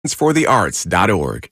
for-the-arts.org.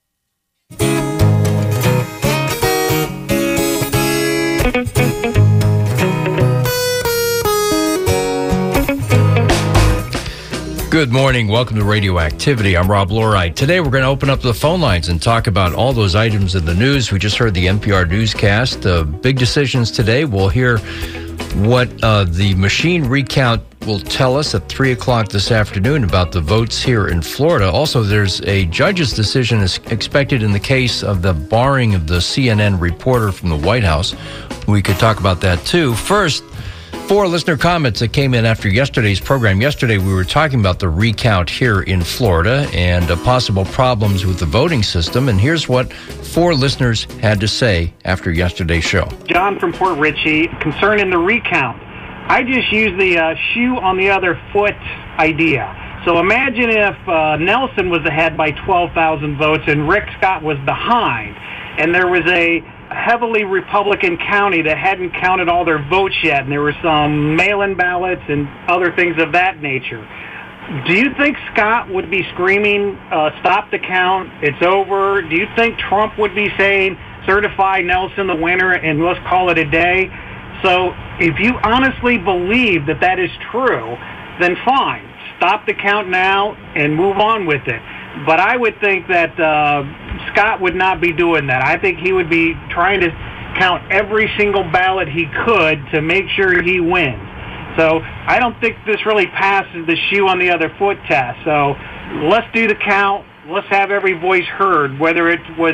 Good morning. Welcome to Radioactivity. I'm Rob Lorite. Today we're going to open up the phone lines and talk about all those items in the news. We just heard the NPR newscast. Big decisions today. We'll hear what the machine recount will tell us at 3 o'clock this afternoon about the votes here in Florida. Also, there's a judge's decision is expected in the case of the barring of the CNN reporter from the White House. We could talk about that too. First, 4 listener comments that came in after yesterday's program. Yesterday, we were talking about the recount here in Florida and possible problems with the voting system. And here's what 4 listeners had to say after yesterday's show. John from Port Richey, concerning the recount. I just use the shoe on the other foot idea. So imagine if Nelson was ahead by 12,000 votes and Rick Scott was behind, and there was a heavily Republican county that hadn't counted all their votes yet, and there were some mail-in ballots and other things of that nature. Do you think Scott would be screaming, stop the count, it's over? Do you think Trump would be saying, certify Nelson the winner and let's call it a day? So if you honestly believe that that is true, then fine. Stop the count now and move on with it. But I would think that Scott would not be doing that. I think he would be trying to count every single ballot he could to make sure he wins. So I don't think this really passes the shoe on the other foot test. So let's do the count. Let's have every voice heard, whether it was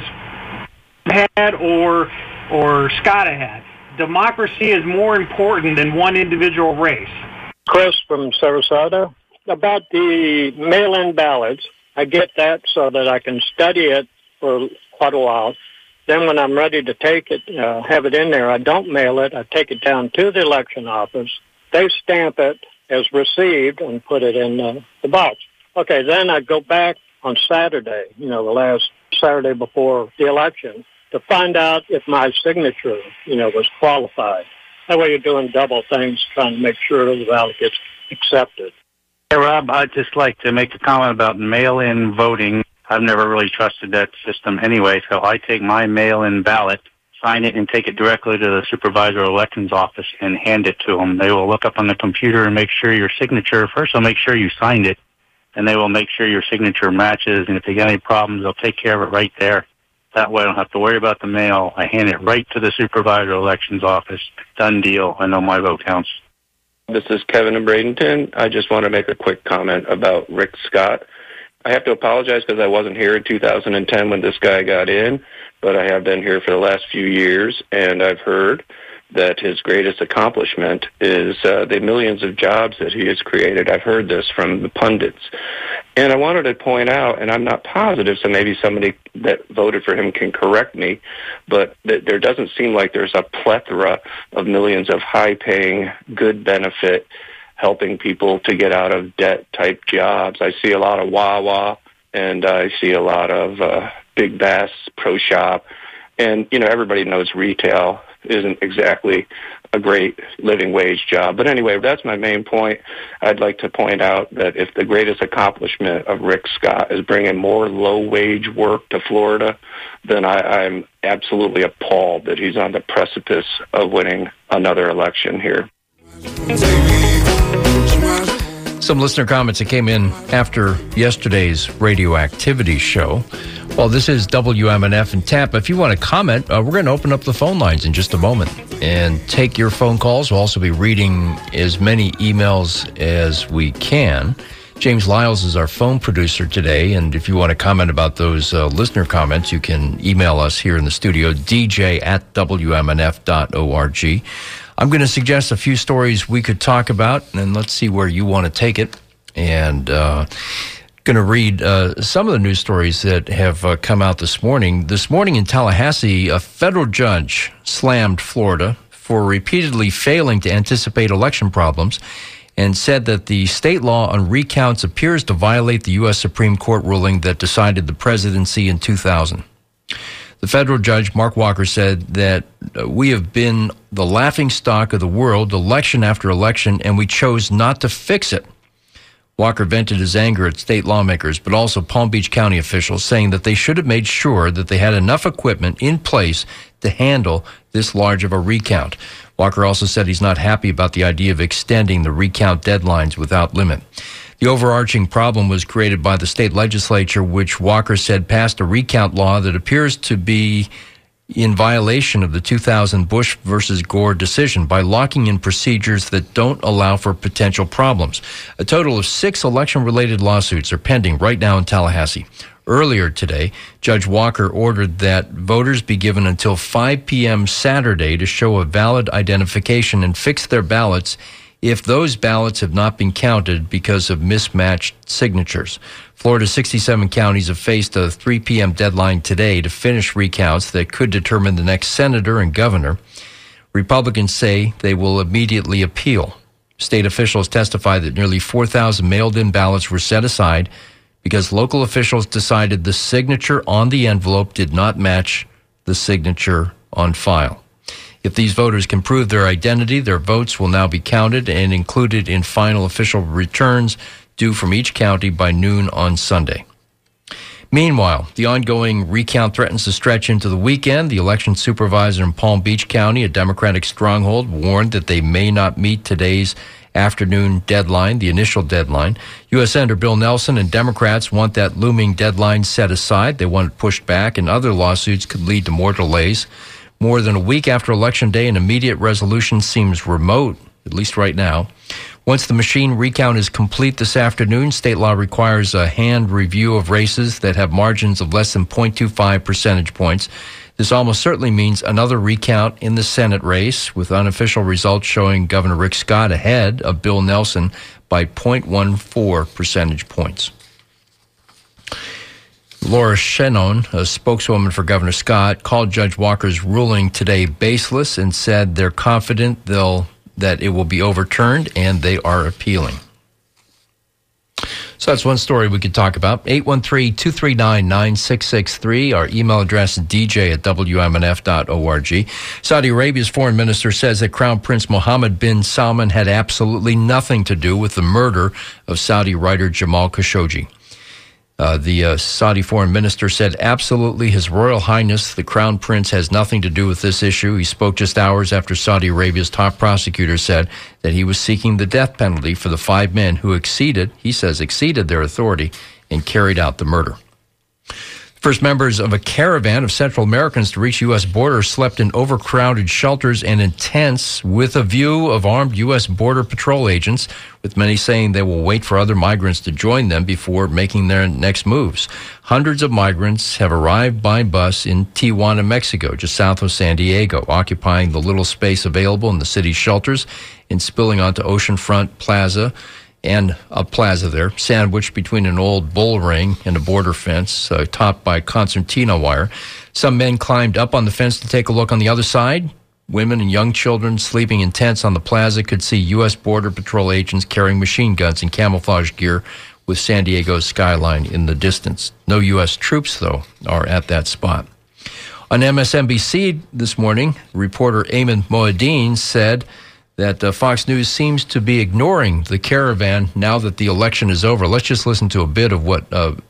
ahead or Scott ahead. Democracy is more important than one individual race. Chris from Sarasota. About the mail-in ballots, I get that so that I can study it for quite a while. Then when I'm ready to take it, have it in there, I don't mail it. I take it down to the election office. They stamp it as received and put it in the box. Okay, then I go back on Saturday, the last Saturday before the election, to find out if my signature, was qualified. That way you're doing double things, trying to make sure the ballot gets accepted. Hey, Rob, I'd just like to make a comment about mail-in voting. I've never really trusted that system anyway, so I take my mail-in ballot, sign it, and take it directly to the supervisor of elections office and hand it to them. They will look up on the computer and make sure your signature, first they'll make sure you signed it, and they will make sure your signature matches, and if they get any problems, they'll take care of it right there. That way I don't have to worry about the mail. I hand it right to the supervisor of elections office. Done deal. I know my vote counts. This is Kevin in Bradenton. I just want to make a quick comment about Rick Scott. I have to apologize because I wasn't here in 2010 when this guy got in, but I have been here for the last few years, and I've heard that his greatest accomplishment is the millions of jobs that he has created. I've heard this from the pundits. And I wanted to point out, and I'm not positive, so maybe somebody that voted for him can correct me, but there doesn't seem like there's a plethora of millions of high-paying, good benefit, helping people to get out of debt-type jobs. I see a lot of Wawa, and I see a lot of Big Bass, Pro Shop, and, everybody knows retail isn't exactly a great living wage job. But anyway, that's my main point. I'd like to point out that if the greatest accomplishment of Rick Scott is bringing more low-wage work to Florida, then I'm absolutely appalled that he's on the precipice of winning another election here. Some listener comments that came in after yesterday's radioactivity show. Well, this is WMNF in Tampa. If you want to comment, we're going to open up the phone lines in just a moment and take your phone calls. We'll also be reading as many emails as we can. James Lyles is our phone producer today, and if you want to comment about those listener comments, you can email us here in the studio, dj@wmnf.org. I'm going to suggest a few stories we could talk about, and let's see where you want to take it. And going to read some of the news stories that have come out this morning. This morning in Tallahassee, a federal judge slammed Florida for repeatedly failing to anticipate election problems and said that the state law on recounts appears to violate the U.S. Supreme Court ruling that decided the presidency in 2000. The federal judge, Mark Walker, said that we have been the laughingstock of the world election after election, and we chose not to fix it. Walker vented his anger at state lawmakers, but also Palm Beach County officials, saying that they should have made sure that they had enough equipment in place to handle this large of a recount. Walker also said he's not happy about the idea of extending the recount deadlines without limit. The overarching problem was created by the state legislature, which Walker said passed a recount law that appears to be in violation of the 2000 Bush versus Gore decision by locking in procedures that don't allow for potential problems. A total of 6 election-related lawsuits are pending right now in Tallahassee. Earlier today, Judge Walker ordered that voters be given until 5 p.m. Saturday to show a valid identification and fix their ballots if those ballots have not been counted because of mismatched signatures. Florida's 67 counties have faced a 3 p.m. deadline today to finish recounts that could determine the next senator and governor. Republicans say they will immediately appeal. State officials testify that nearly 4,000 mailed-in ballots were set aside because local officials decided the signature on the envelope did not match the signature on file. If these voters can prove their identity, their votes will now be counted and included in final official returns due from each county by noon on Sunday. Meanwhile, the ongoing recount threatens to stretch into the weekend. The election supervisor in Palm Beach County, a Democratic stronghold, warned that they may not meet today's afternoon deadline, the initial deadline. U.S. Senator Bill Nelson and Democrats want that looming deadline set aside. They want it pushed back, and other lawsuits could lead to more delays. More than a week after Election Day, an immediate resolution seems remote, at least right now. Once the machine recount is complete this afternoon, state law requires a hand review of races that have margins of less than 0.25 percentage points. This almost certainly means another recount in the Senate race, with unofficial results showing Governor Rick Scott ahead of Bill Nelson by 0.14 percentage points. Laura Shannon, a spokeswoman for Governor Scott, called Judge Walker's ruling today baseless and said they're confident that it will be overturned, and they are appealing. So that's one story we could talk about. 813-239-9663. Our email address is dj@wmnf.org. Saudi Arabia's foreign minister says that Crown Prince Mohammed bin Salman had absolutely nothing to do with the murder of Saudi writer Jamal Khashoggi. The Saudi foreign minister said, absolutely, His Royal Highness, the Crown Prince, has nothing to do with this issue. He spoke just hours after Saudi Arabia's top prosecutor said that he was seeking the death penalty for the 5 men who exceeded their authority and carried out the murder. First members of a caravan of Central Americans to reach U.S. border slept in overcrowded shelters and in tents with a view of armed U.S. Border Patrol agents, with many saying they will wait for other migrants to join them before making their next moves. Hundreds of migrants have arrived by bus in Tijuana, Mexico, just south of San Diego, occupying the little space available in the city's shelters and spilling onto Oceanfront Plaza, and a plaza there, sandwiched between an old bull ring and a border fence topped by concertina wire. Some men climbed up on the fence to take a look on the other side. Women and young children sleeping in tents on the plaza could see U.S. Border Patrol agents carrying machine guns and camouflage gear with San Diego's skyline in the distance. No U.S. troops, though, are at that spot. On MSNBC this morning, reporter Ayman Mohyeldin said that Fox News seems to be ignoring the caravan now that the election is over. Let's just listen to a bit of what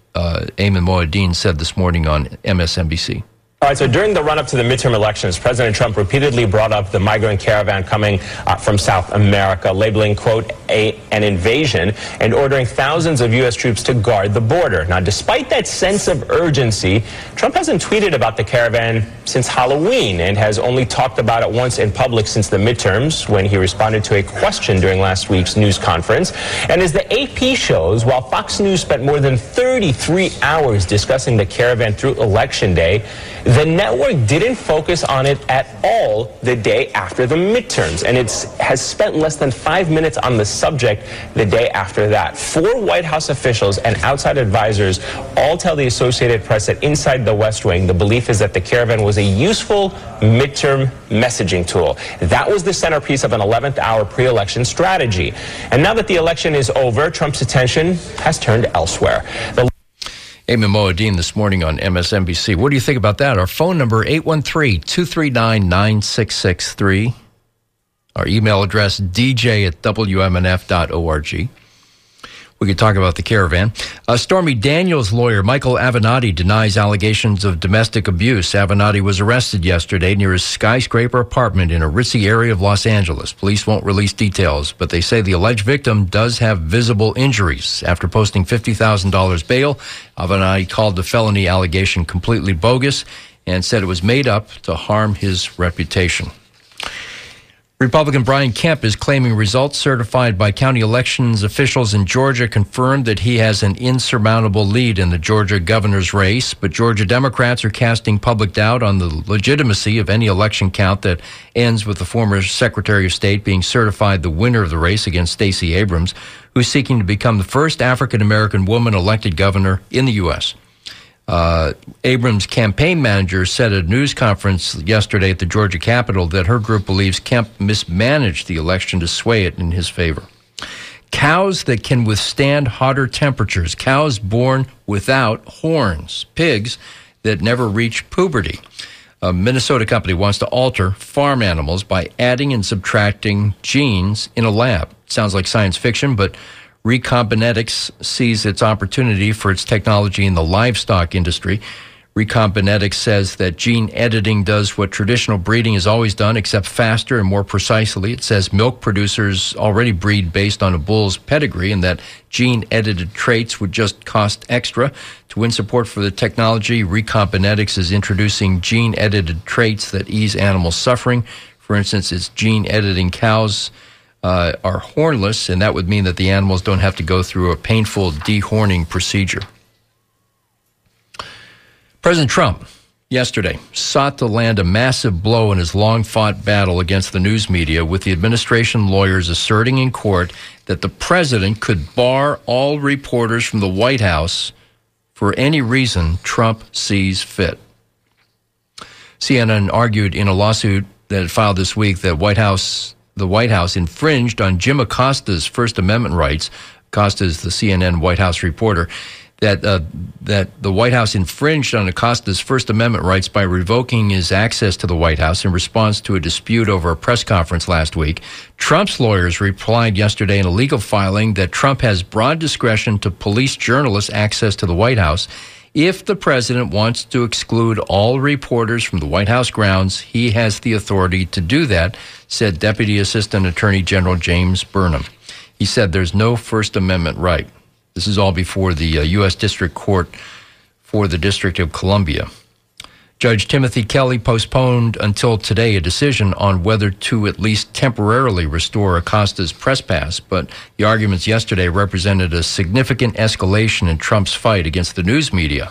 Ayman Mohyeldin said this morning on MSNBC. All right, so during the run-up to the midterm elections, President Trump repeatedly brought up the migrant caravan coming from South America, labeling, quote, an invasion, and ordering thousands of U.S. troops to guard the border. Now, despite that sense of urgency, Trump hasn't tweeted about the caravan since Halloween and has only talked about it once in public since the midterms, when he responded to a question during last week's news conference. And as the AP shows, while Fox News spent more than 33 hours discussing the caravan through Election Day, the network didn't focus on it at all the day after the midterms, and it has spent less than 5 minutes on the subject the day after that. 4 White House officials and outside advisors all tell the Associated Press that inside the West Wing, the belief is that the caravan was a useful midterm messaging tool. That was the centerpiece of an 11th hour pre-election strategy. And now that the election is over, Trump's attention has turned elsewhere. Ayman Mohyeldin this morning on MSNBC. What do you think about that? Our phone number, 813-239-9663. Our email address, dj@wmnf.org. We We could talk about the caravan. Stormy Daniels' lawyer, Michael Avenatti, denies allegations of domestic abuse. Avenatti was arrested yesterday near his skyscraper apartment in a ritzy area of Los Angeles. Police won't release details, but they say the alleged victim does have visible injuries. After posting $50,000 bail, Avenatti called the felony allegation completely bogus and said it was made up to harm his reputation. Republican Brian Kemp is claiming results certified by county elections officials in Georgia confirmed that he has an insurmountable lead in the Georgia governor's race, but Georgia Democrats are casting public doubt on the legitimacy of any election count that ends with the former Secretary of State being certified the winner of the race against Stacey Abrams, who's seeking to become the first African-American woman elected governor in the U.S. Abrams' campaign manager said at a news conference yesterday at the Georgia Capitol that her group believes Kemp mismanaged the election to sway it in his favor. Cows that can withstand hotter temperatures, cows born without horns, pigs that never reach puberty. A Minnesota company wants to alter farm animals by adding and subtracting genes in a lab. Sounds like science fiction, but Recombinetics sees its opportunity for its technology in the livestock industry. Recombinetics says that gene editing does what traditional breeding has always done, except faster and more precisely. It says milk producers already breed based on a bull's pedigree and that gene-edited traits would just cost extra. To win support for the technology, Recombinetics is introducing gene-edited traits that ease animal suffering. For instance, it's gene-editing cows are hornless, and that would mean that the animals don't have to go through a painful dehorning procedure. President Trump, yesterday, sought to land a massive blow in his long-fought battle against the news media, with the administration lawyers asserting in court that the president could bar all reporters from the White House for any reason Trump sees fit. CNN argued in a lawsuit that it filed this week that the White House infringed on Jim Acosta's First Amendment rights. Acosta is the CNN White House reporter. That the White House infringed on Acosta's First Amendment rights by revoking his access to the White House in response to a dispute over a press conference last week. Trump's lawyers replied yesterday in a legal filing that Trump has broad discretion to police journalists' access to the White House. If the president wants to exclude all reporters from the White House grounds, he has the authority to do that, said Deputy Assistant Attorney General James Burnham. He said there's no First Amendment right. This is all before the U.S. District Court for the District of Columbia. Judge Timothy Kelly postponed until today a decision on whether to at least temporarily restore Acosta's press pass, but the arguments yesterday represented a significant escalation in Trump's fight against the news media.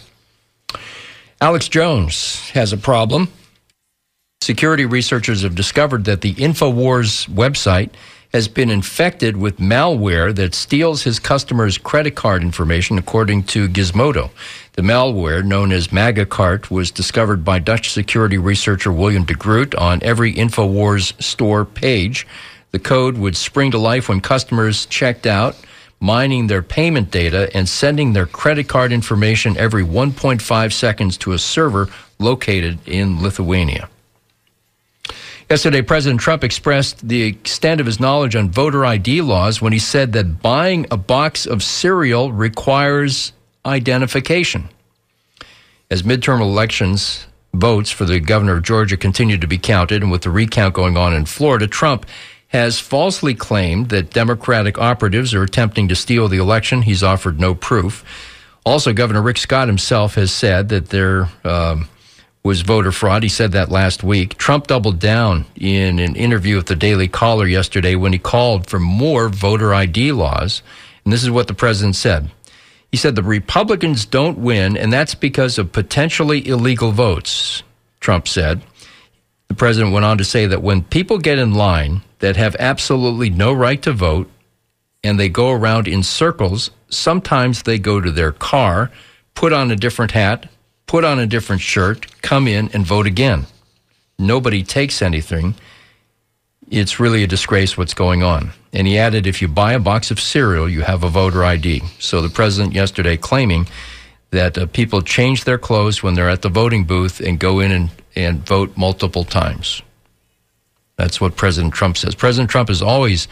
Alex Jones has a problem. Security researchers have discovered that the InfoWars website has been infected with malware that steals his customers' credit card information, according to Gizmodo. The malware, known as MAGACart, was discovered by Dutch security researcher William de Groot on every InfoWars store page. The code would spring to life when customers checked out, mining their payment data and sending their credit card information every 1.5 seconds to a server located in Lithuania. Yesterday, President Trump expressed the extent of his knowledge on voter ID laws when he said that buying a box of cereal requires identification. As midterm elections votes for the governor of Georgia continue to be counted, and with the recount going on in Florida, Trump has falsely claimed that Democratic operatives are attempting to steal the election. He's offered no proof. Also, Governor Rick Scott himself has said that there was voter fraud. He said that last week. Trump doubled down in an interview with the Daily Caller yesterday when he called for more voter ID laws. And this is what the president said. He said the Republicans don't win, and that's because of potentially illegal votes, Trump said. The president went on to say that when people get in line that have absolutely no right to vote and they go around in circles, sometimes they go to their car, put on a different hat, put on a different shirt, come in and vote again. Nobody takes anything. It's really a disgrace what's going on. And he added, if you buy a box of cereal, you have a voter ID. So the president yesterday claiming that people change their clothes when they're at the voting booth and go in and vote multiple times. That's what President Trump says. President Trump has always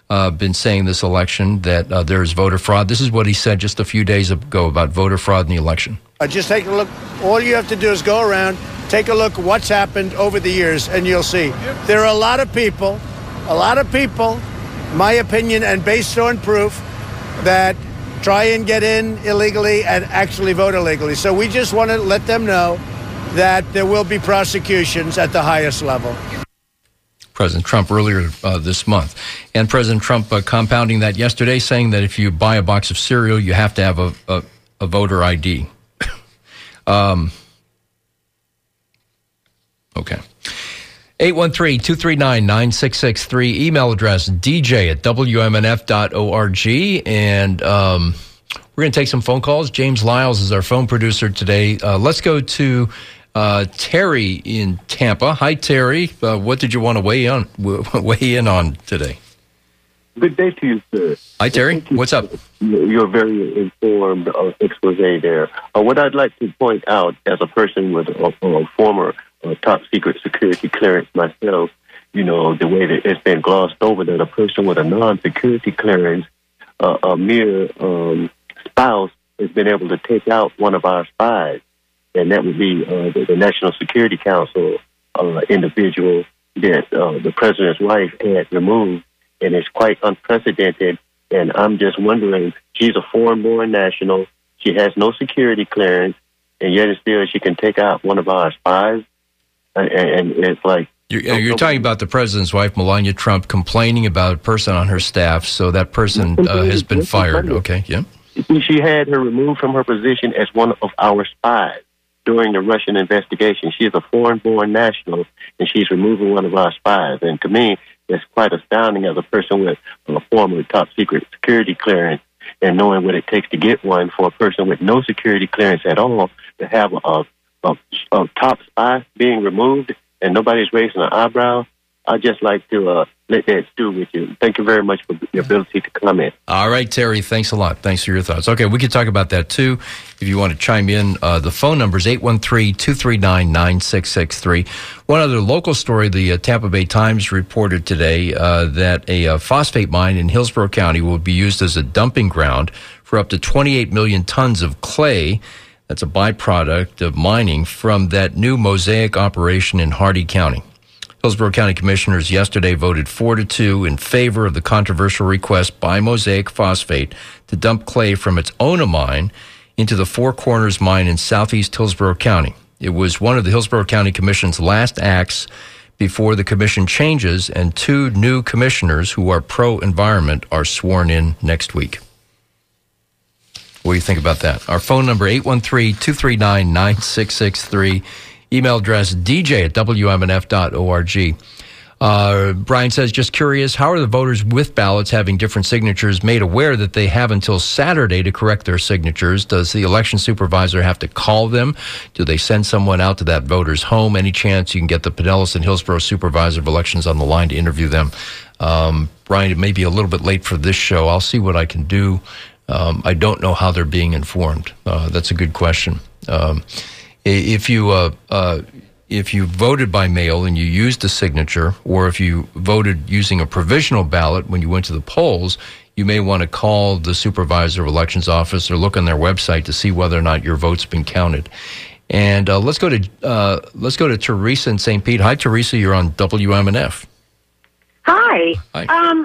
been saying this election that there is voter fraud. This is what he said just a few days ago about voter fraud in the election. Just take a look. All you have to do is go around, take a look at what's happened over the years, and you'll see. There are a lot of people, my opinion, and based on proof, that try and get in illegally and actually vote illegally. So we just want to let them know that there will be prosecutions at the highest level. President Trump earlier this month. And President Trump compounding that yesterday, saying that if you buy a box of cereal, you have to have a voter ID. Okay. 813-239-9663. Email address dj@wmnf.org. And we're going to take some phone calls. James Lyles is our phone producer today. Let's go to Terry in Tampa. Hi, Terry. What did you want to weigh in on today? Good day to you, sir. Hi, Terry. What's up? You're very informed expose there. What I'd like to point out, as a person with a former top secret security clearance myself, the way that it's been glossed over that a person with a non-security clearance, a mere spouse, has been able to take out one of our spies. And that would be the National Security Council individual that the president's wife had removed. And it's quite unprecedented. And I'm just wondering, she's a foreign-born national. She has no security clearance, and yet still she can take out one of our spies. And it's like... You're talking about the president's wife, Melania Trump, complaining about a person on her staff, so that person has been fired. Okay, yeah. She had her removed from her position as one of our spies during the Russian investigation. She is a foreign-born national, and she's removing one of our spies. And to me, it's quite astounding as a person with a former top-secret security clearance and knowing what it takes to get one for a person with no security clearance at all to have a top spy being removed and nobody's raising an eyebrow. I'd just like to let that stew with you. Thank you very much for the ability to comment. All right, Terry, thanks a lot. Thanks for your thoughts. Okay, we could talk about that, too, if you want to chime in. The phone number is 813-239-9663. One other local story, the Tampa Bay Times reported today that a phosphate mine in Hillsborough County will be used as a dumping ground for up to 28 million tons of clay. That's a byproduct of mining from that new Mosaic operation in Hardy County. Hillsborough County Commissioners yesterday voted 4-2 in favor of the controversial request by Mosaic Phosphate to dump clay from its Ona mine into the Four Corners mine in southeast Hillsborough County. It was one of the Hillsborough County Commission's last acts before the commission changes, and 2 new commissioners who are pro-environment are sworn in next week. What do you think about that? Our phone number, 813-239-9663. Email address, dj@wmnf.org. Brian says, just curious, how are the voters with ballots having different signatures made aware that they have until Saturday to correct their signatures? Does the election supervisor have to call them? Do they send someone out to that voter's home? Any chance you can get the Pinellas and Hillsborough supervisor of elections on the line to interview them? Brian, it may be a little bit late for this show. I'll see what I can do. I don't know how they're being informed. That's a good question. If you voted by mail and you used a signature, or if you voted using a provisional ballot when you went to the polls, you may want to call the supervisor of elections office or look on their website to see whether or not your vote's been counted. And let's go to Teresa in St. Pete. Hi, Teresa. You're on WMNF. Hi. Hi.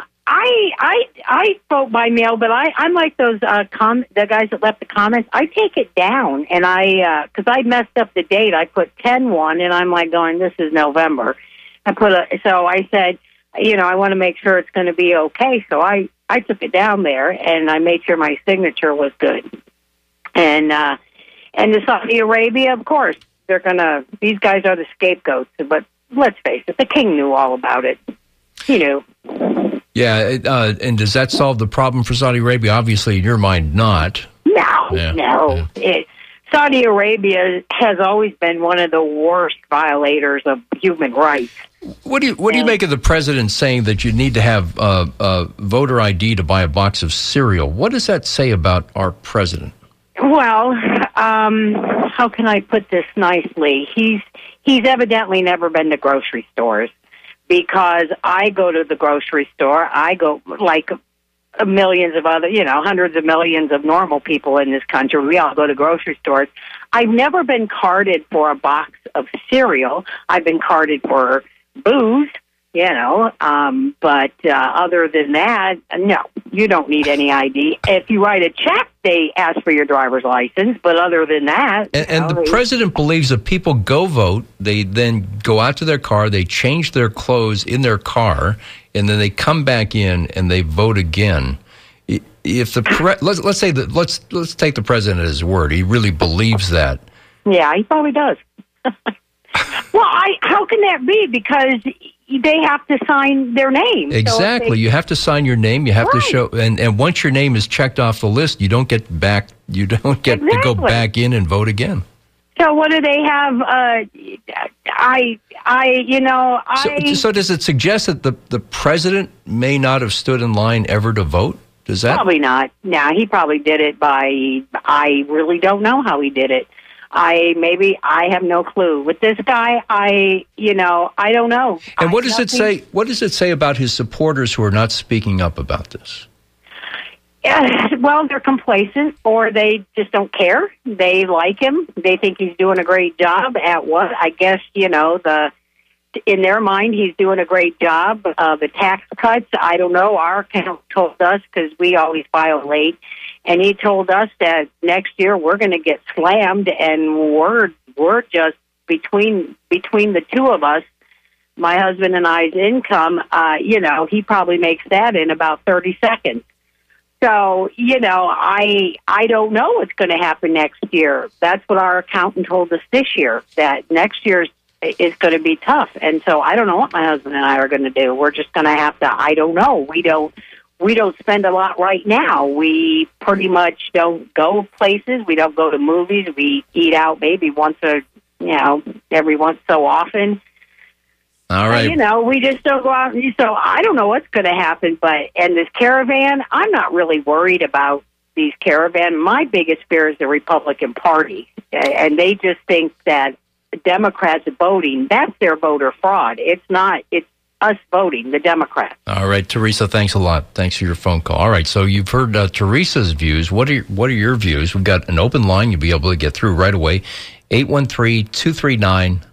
I vote by mail, but I'm like those the guys that left the comments. I take it down, and because I messed up the date. I put 10-1, and I'm like going, this is November. So I said, I want to make sure it's going to be okay. So I took it down there, and I made sure my signature was good. And the Saudi Arabia, of course, these guys are the scapegoats. But let's face it, the king knew all about it. He knew. Yeah, and does that solve the problem for Saudi Arabia? Obviously, in your mind, not. No. Yeah. Saudi Arabia has always been one of the worst violators of human rights. What do you make of the president saying that you need to have voter ID to buy a box of cereal? What does that say about our president? Well, how can I put this nicely? He's evidently never been to grocery stores, because I go to the grocery store. I go like millions of other, hundreds of millions of normal people in this country. We all go to grocery stores. I've never been carded for a box of cereal. I've been carded for booze, but other than that, no, you don't need any ID. If you write a check, they ask for your driver's license, but other than that... And the president believes that people go vote, they then go out to their car, they change their clothes in their car, and then they come back in and they vote again. If the let's say that let's take the president at his word, he really believes that. Yeah, he probably does. Well, how can that be? Because they have to sign their name. Exactly. So you have to sign your name. You have to show, and once your name is checked off the list, you don't get back. You don't get to go back in and vote again. So what do they have? So does it suggest that the president may not have stood in line ever to vote? Does that? Probably not. No, he probably did it by. I really don't know how he did it. I have no clue. With this guy, I don't know. And what does it say? What does it say about his supporters who are not speaking up about this? Well, they're complacent, or they just don't care. They like him. They think he's doing a great job at what? I guess, in their mind, he's doing a great job. The tax cuts, I don't know. Our account told us, because we always file late, and he told us that next year we're going to get slammed, and we're just between the two of us, my husband and I's income, he probably makes that in about 30 seconds. So, I don't know what's going to happen next year. That's what our accountant told us this year, that next year is going to be tough. And so I don't know what my husband and I are going to do. We're just going to have to, I don't know. We don't spend a lot right now. We pretty much don't go places. We don't go to movies. We eat out maybe every once so often. All right. We just don't go out. So I don't know what's going to happen. And this caravan, I'm not really worried about these caravan. My biggest fear is the Republican Party. And they just think that Democrats voting, that's their voter fraud. It's not. It's us voting, the Democrats. All right, Teresa, thanks a lot. Thanks for your phone call. All right, so you've heard Teresa's views. What are your views? We've got an open line. You'll be able to get through right away. 813-239-9663.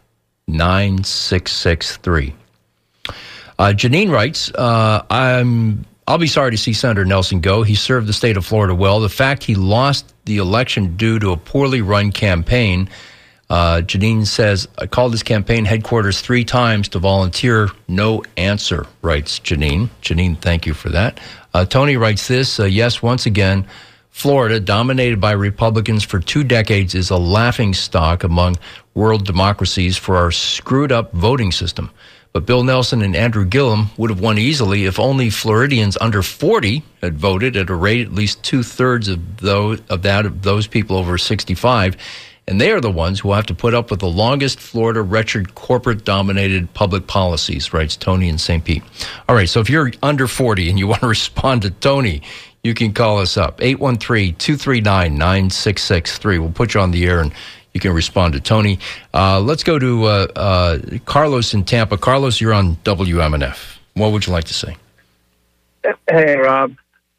Janine writes, I'll be sorry to see Senator Nelson go. He served the state of Florida well. The fact he lost the election due to a poorly run campaign. Janine says, I called his campaign headquarters 3 times to volunteer. No answer, writes Janine. Janine, thank you for that. Tony writes this, yes, once again, Florida, dominated by Republicans for 2 decades, is a laughingstock among world democracies for our screwed-up voting system. But Bill Nelson and Andrew Gillum would have won easily if only Floridians under 40 had voted at a rate at least 2/3 of those people over 65. And they are the ones who have to put up with the longest Florida wretched corporate-dominated public policies, writes Tony in St. Pete. All right, so if you're under 40 and you want to respond to Tony, you can call us up, 813-239-9663. We'll put you on the air and you can respond to Tony. Let's go to Carlos in Tampa. Carlos, you're on WMNF. What would you like to say? Hey, Rob.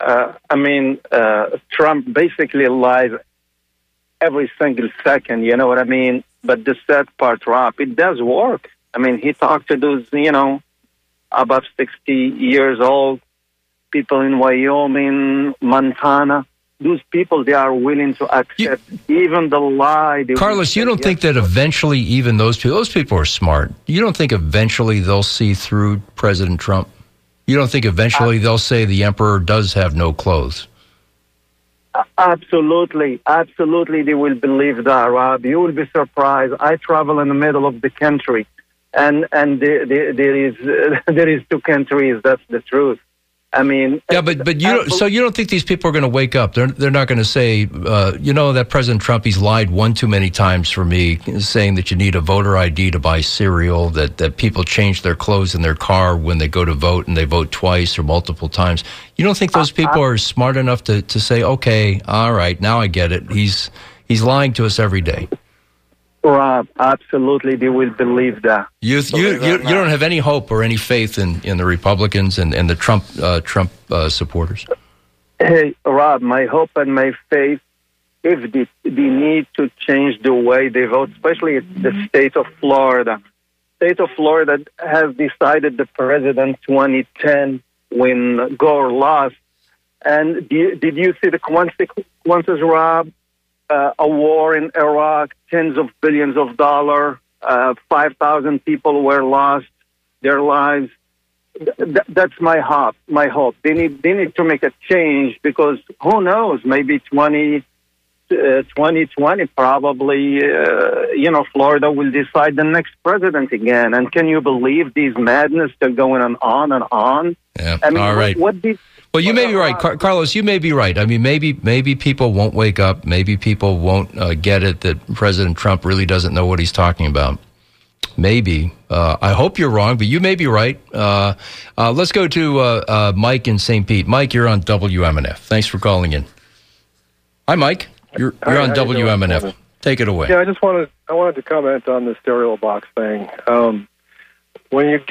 Trump basically lies every single second, you know what I mean? But the sad part, Rob, it does work. He talked to those, above 60 years old, people in Wyoming, Montana. Those people, they are willing to accept even the lie. Carlos, you don't think that eventually even those people are smart. You don't think eventually they'll see through President Trump? You don't think eventually they'll say the emperor does have no clothes? Absolutely. Absolutely, they will believe that, Rob. You will be surprised. I travel in the middle of the country, and there is 2 countries. That's the truth. But you don't, so you don't think these people are going to wake up? They're not going to say, that President Trump, he's lied one too many times for me, saying that you need a voter ID to buy cereal, that people change their clothes in their car when they go to vote and they vote twice or multiple times. You don't think those people are smart enough to say, okay, all right, now I get it. He's lying to us every day. Rob, absolutely, they will believe that. You don't have any hope or any faith in the Republicans and the Trump supporters? Hey, Rob, my hope and my faith, if they need to change the way they vote, especially the state of Florida. State of Florida has decided the president 2010 when Gore lost. And did you see the consequences, Rob? A war in Iraq, tens of billions of dollars, 5,000 people were lost their lives. That's my hope. They need to make a change because who knows? Maybe 2020 probably, Florida will decide the next president again. And can you believe these madness are going on and on? Yeah. I mean, all right. Well, you may be right, Carlos. You may be right. I mean, maybe people won't wake up. Maybe people won't get it that President Trump really doesn't know what he's talking about. Maybe. I hope you're wrong, but you may be right. Let's go to Mike in St. Pete. Mike, you're on WMNF. Thanks for calling in. Hi, Mike. You're on WMNF. Take it away. Yeah, I wanted to comment on the cereal box thing. When you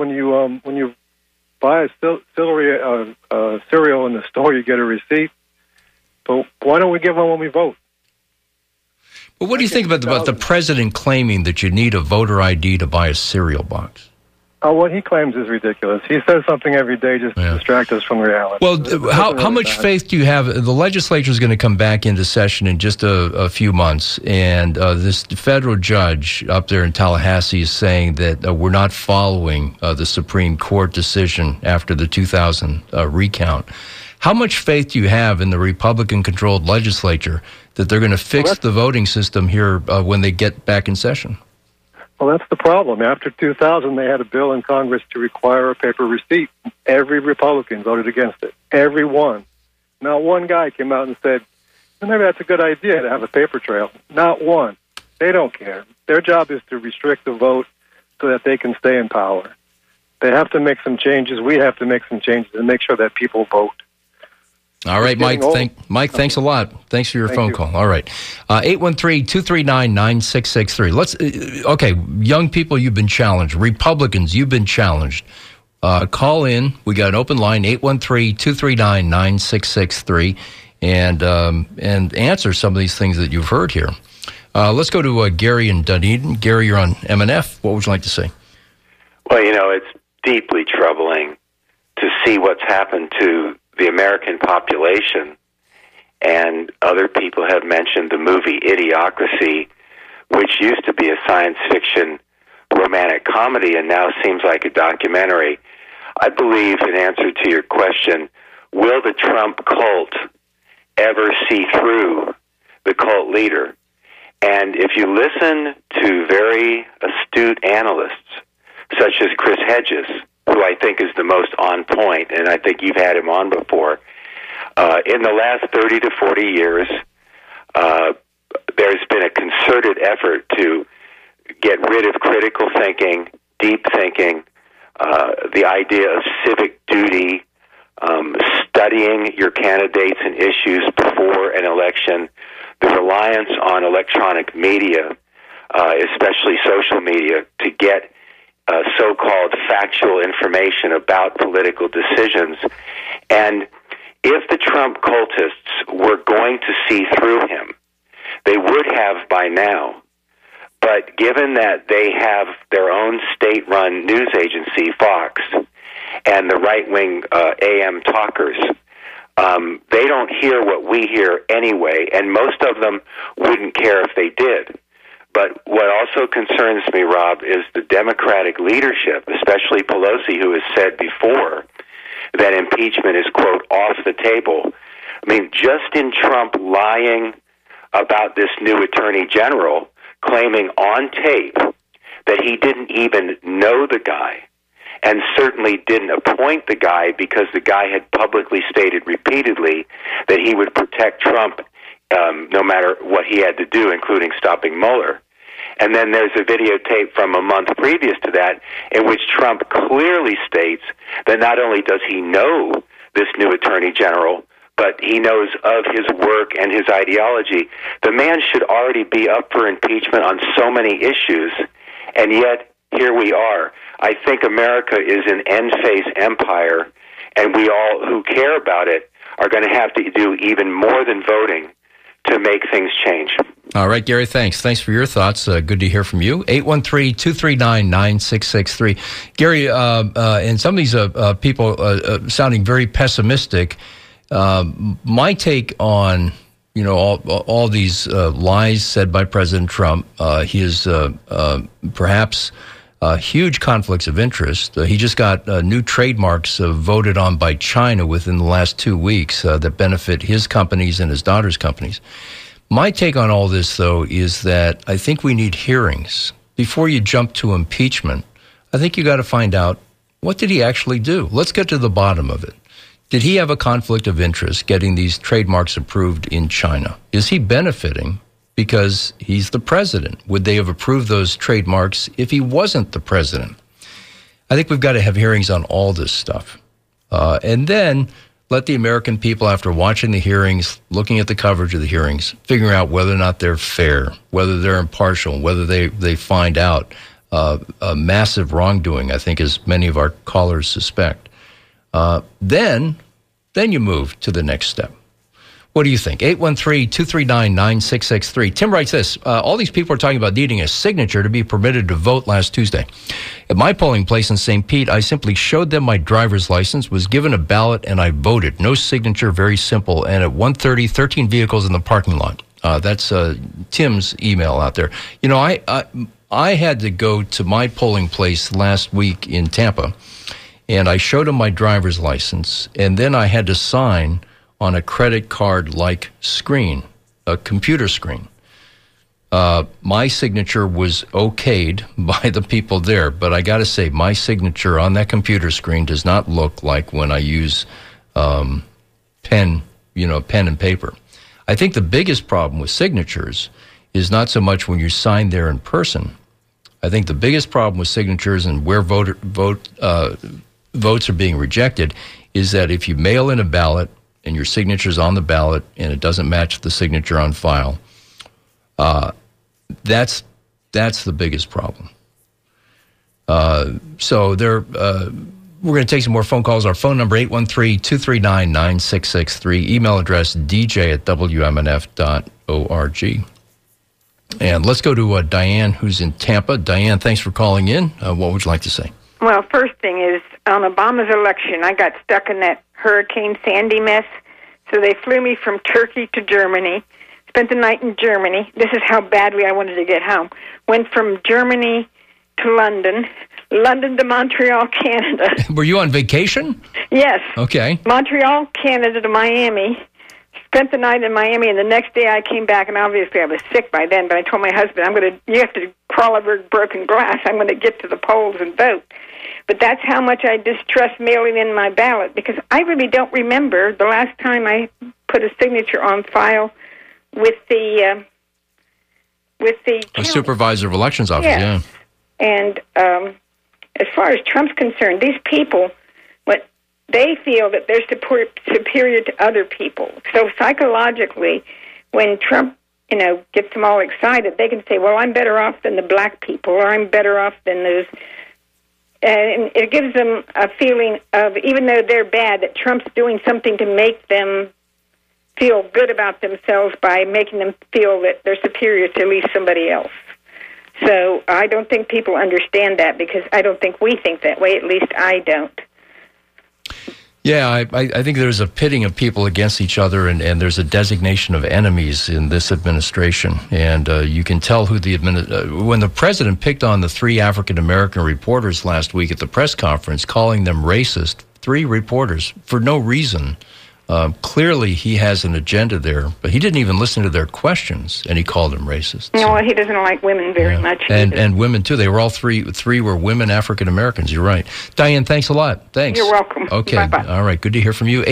buy a cereal in the store, you get a receipt. But why don't we get one when we vote? Well, what do you think about the president claiming that you need a voter ID to buy a cereal box? What he claims is ridiculous. He says something every day just to distract us from reality. Well, how much faith do you have? The legislature is going to come back into session in just a few months, and this federal judge up there in Tallahassee is saying that we're not following the Supreme Court decision after the 2000 recount. How much faith do you have in the Republican-controlled legislature that they're going to fix the voting system here when they get back in session? Well, that's the problem. After 2000, they had a bill in Congress to require a paper receipt. Every Republican voted against it. Every one. Not one guy came out and said, well, maybe that's a good idea to have a paper trail. Not one. They don't care. Their job is to restrict the vote so that they can stay in power. They have to make some changes. We have to make some changes and make sure that people vote. All right, Mike. Thanks a lot. Thanks for your phone call. All right, 813-239-9663. Okay, young people, you've been challenged. Republicans, you've been challenged. Call in. We got an open line, 813-239-9663, and answer some of these things that you've heard here. Let's go to Gary in Dunedin. Gary, you're on MNF. What would you like to say? Well, it's deeply troubling to see what's happened to the American population, and other people have mentioned the movie Idiocracy, which used to be a science fiction romantic comedy and now seems like a documentary. I believe, in answer to your question, will the Trump cult ever see through the cult leader? And if you listen to very astute analysts, such as Chris Hedges, who I think is the most on point, and I think you've had him on before. In the last 30 to 40 years, there's been a concerted effort to get rid of critical thinking, deep thinking, the idea of civic duty, studying your candidates and issues before an election, the reliance on electronic media, especially social media, to get so-called factual information about political decisions. And if the Trump cultists were going to see through him, they would have by now. But given that they have their own state-run news agency, Fox, and the right-wing AM talkers, they don't hear what we hear anyway, and most of them wouldn't care if they did. But what also concerns me, Rob, is the Democratic leadership, especially Pelosi, who has said before that impeachment is, quote, off the table. I mean, just in Trump lying about this new attorney general, claiming on tape that he didn't even know the guy and certainly didn't appoint the guy because the guy had publicly stated repeatedly that he would protect Trump no matter what he had to do, including stopping Mueller. And then there's a videotape from a month previous to that in which Trump clearly states that not only does he know this new attorney general, but he knows of his work and his ideology. The man should already be up for impeachment on so many issues, and yet here we are. I think America is an end-phase empire, and we all who care about it are going to have to do even more than voting to make things change. All right, Gary, thanks. Thanks for your thoughts. Good to hear from you. 813-239-9663. Gary, and some of these people sounding very pessimistic, my take on, all these lies said by President Trump, his perhaps huge conflicts of interest. He just got new trademarks voted on by China within the last 2 weeks that benefit his companies and his daughter's companies. My take on all this, though, is that I think we need hearings. Before you jump to impeachment, I think you got to find out, what did he actually do? Let's get to the bottom of it. Did he have a conflict of interest getting these trademarks approved in China? Is he benefiting because he's the president? Would they have approved those trademarks if he wasn't the president? I think we've got to have hearings on all this stuff. And then let the American people, after watching the hearings, looking at the coverage of the hearings, figuring out whether or not they're fair, whether they're impartial, whether they find out a massive wrongdoing, I think, as many of our callers suspect. Then you move to the next step. What do you think? 813-239-9663. Tim writes this. All these people are talking about needing a signature to be permitted to vote last Tuesday. At my polling place in St. Pete, I simply showed them my driver's license, was given a ballot, and I voted. No signature, very simple. And at 1:30, 13 vehicles in the parking lot. That's Tim's email out there. I had to go to my polling place last week in Tampa, and I showed him my driver's license, and then I had to sign on a credit card-like screen, a computer screen. My signature was okayed by the people there, but I got to say, my signature on that computer screen does not look like when I use pen and paper. I think the biggest problem with signatures is not so much when you sign there in person. I think the biggest problem with signatures and where votes are being rejected is that if you mail in a ballot and your signature's on the ballot and it doesn't match the signature on file, that's the biggest problem. So we're going to take some more phone calls. Our phone number, 813-239-9663. Email address, dj@wmnf.org. And let's go to Diane, who's in Tampa. Diane, thanks for calling in. What would you like to say? Well, first thing is, on Obama's election, I got stuck in that Hurricane Sandy mess, so they flew me from Turkey to Germany, spent the night in Germany. This is how badly I wanted to get home. Went from Germany to London, London to Montreal, Canada. Were you on vacation? Yes. Okay. Montreal, Canada to Miami. Spent the night in Miami, and the next day I came back, and obviously I was sick by then, but I told my husband, you have to crawl over broken glass. I'm going to get to the polls and vote. But that's how much I distrust mailing in my ballot, because I really don't remember the last time I put a signature on file with the supervisor of elections office. Yes. Yeah. And as far as Trump's concerned, these people, they feel that they're superior to other people. So psychologically, when Trump, gets them all excited, they can say, well, I'm better off than the black people, or I'm better off than those. And it gives them a feeling of, even though they're bad, that Trump's doing something to make them feel good about themselves by making them feel that they're superior to at least somebody else. So I don't think people understand that, because I don't think we think that way. At least I don't. Yeah, I think there's a pitting of people against each other, and there's a designation of enemies in this administration. And you can tell who when the president picked on the 3 African-American reporters last week at the press conference, calling them racist, 3 reporters, for no reason. Clearly, he has an agenda there, but he didn't even listen to their questions, and he called them racist. No, well, he doesn't like women very much. And women, too. They were all three were women African-Americans. You're right. Diane, thanks a lot. Thanks. You're welcome. Okay. Bye-bye. All right. Good to hear from you.